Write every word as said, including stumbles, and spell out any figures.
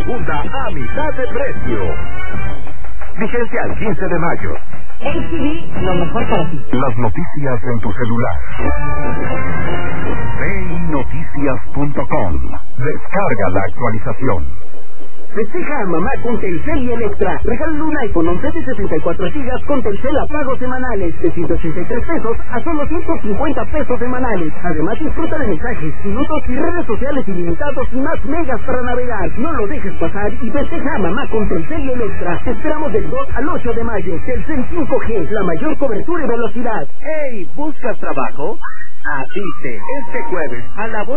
segunda a mitad de precio. Vigente al quince de mayo. H D B, lo mejor para ti. Las noticias en tu celular. ve i noticias punto com. Descarga la actualización. Festeja a mamá con Telcel y Electra. Regálale un iPhone once de sesenta y cuatro gigas con Telcel a pagos semanales de ciento ochenta y tres pesos a solo ciento cincuenta pesos semanales. Además, disfruta de mensajes, minutos y redes sociales ilimitados y más megas para navegar. No lo dejes pasar y festeja a mamá con Telcel y Electra. Te esperamos del dos al ocho de mayo. Telcel cinco G, la mayor cobertura y velocidad. ¡Hey! ¿Buscas trabajo? Asiste este jueves a la bolsa